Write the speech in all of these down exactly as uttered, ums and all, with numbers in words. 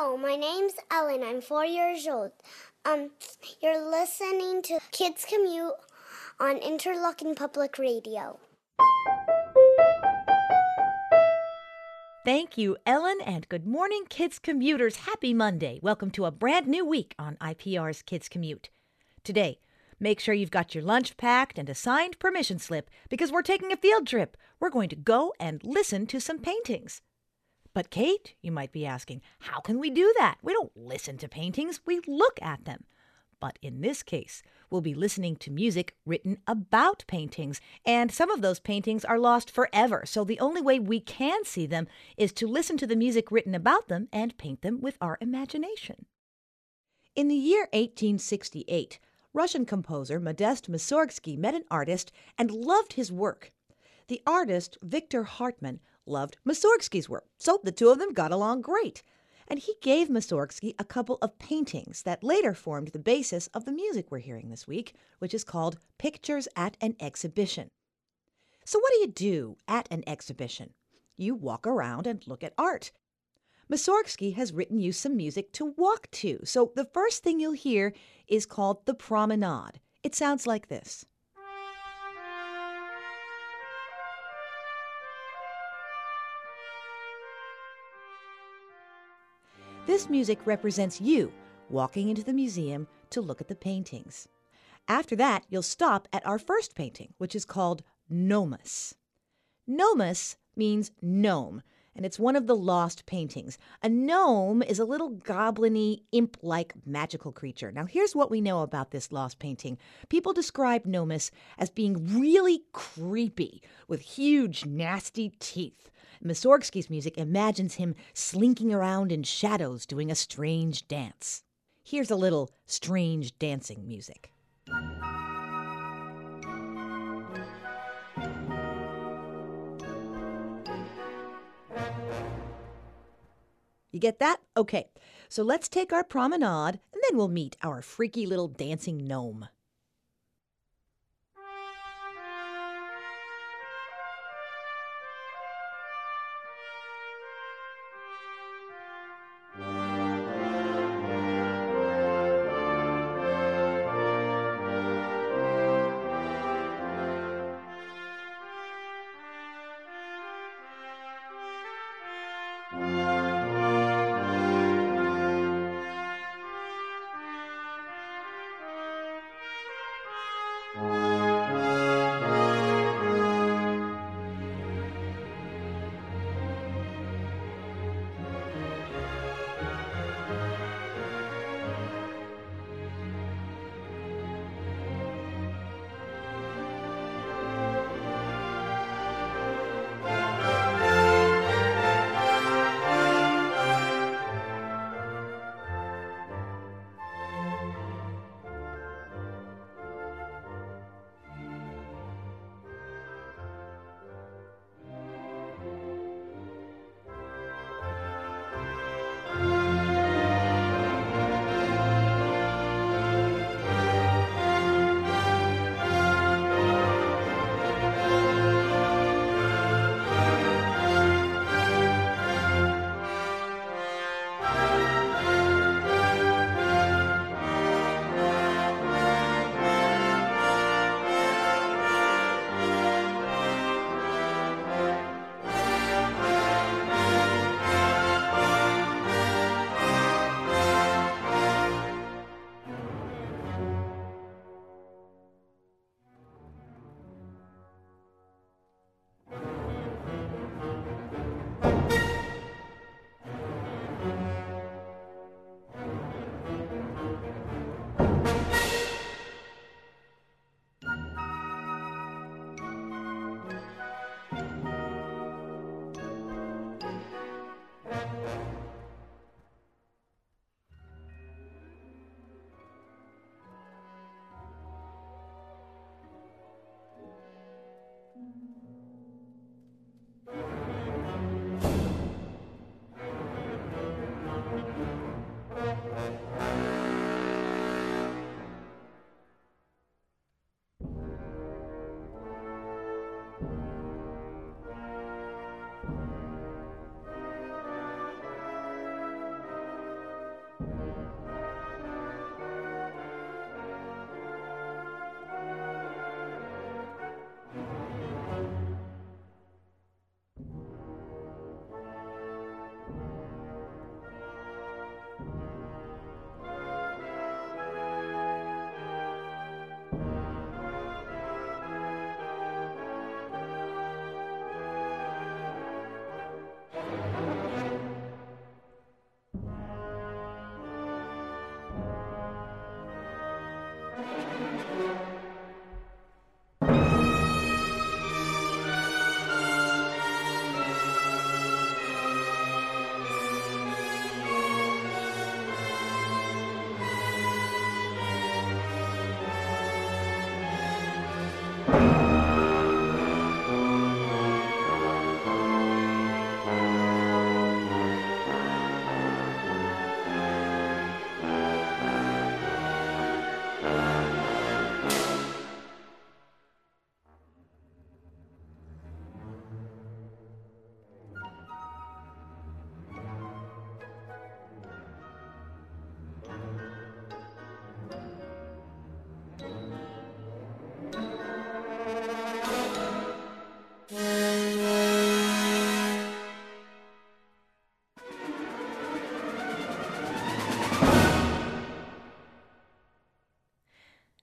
Hello, my name's Ellen. I'm four years old. Um, you're listening to Kids Commute on Interlochen Public Radio. Thank you, Ellen, and good morning, Kids Commuters. Happy Monday. Welcome to a brand new week on I P R's Kids Commute. Today, make sure you've got your lunch packed and a signed permission slip because we're taking a field trip. We're going to go and listen to some paintings. But Kate, you might be asking, how can we do that? We don't listen to paintings, we look at them. But in this case, we'll be listening to music written about paintings, and some of those paintings are lost forever, so the only way we can see them is to listen to the music written about them and paint them with our imagination. In the year eighteen sixty-eight, Russian composer Modest Mussorgsky met an artist and loved his work. The artist, Victor Hartmann, loved Mussorgsky's work, so the two of them got along great. And he gave Mussorgsky a couple of paintings that later formed the basis of the music we're hearing this week, which is called Pictures at an Exhibition. So what do you do at an exhibition? You walk around and look at art. Mussorgsky has written you some music to walk to, so the first thing you'll hear is called The Promenade. It sounds like this. This music represents you walking into the museum to look at the paintings. After that, you'll stop at our first painting, which is called Nomus. Nomus means gnome, and it's one of the lost paintings. A gnome is a little goblin-y, imp-like magical creature. Now, here's what we know about this lost painting. People describe Nomus as being really creepy, with huge, nasty teeth. Mussorgsky's music imagines him slinking around in shadows doing a strange dance. Here's a little strange dancing music. You get that? Okay, so let's take our promenade and then we'll meet our freaky little dancing gnome.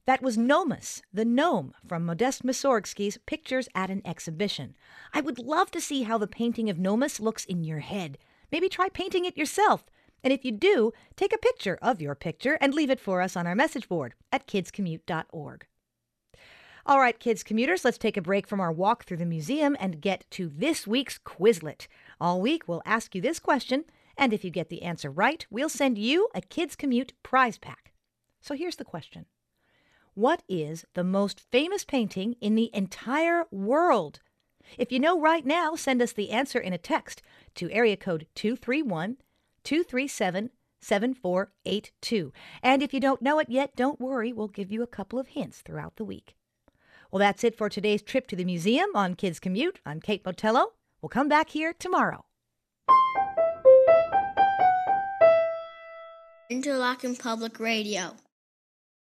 That was Nomus, the gnome from Modest Mussorgsky's Pictures at an Exhibition. I would love to see how the painting of Nomus looks in your head. Maybe try painting it yourself. And if you do, take a picture of your picture and leave it for us on our message board at kids commute dot org. All right, kids commuters, let's take a break from our walk through the museum and get to this week's Quizlet. All week, we'll ask you this question, and if you get the answer right, we'll send you a Kids Commute prize pack. So here's the question. What is the most famous painting in the entire world? If you know right now, send us the answer in a text to area code two three one, two three seven, seven four eight two. And if you don't know it yet, don't worry, we'll give you a couple of hints throughout the week. Well, that's it for today's trip to the museum on Kids Commute. I'm Kate Botello. We'll come back here tomorrow. Interlochen Public Radio.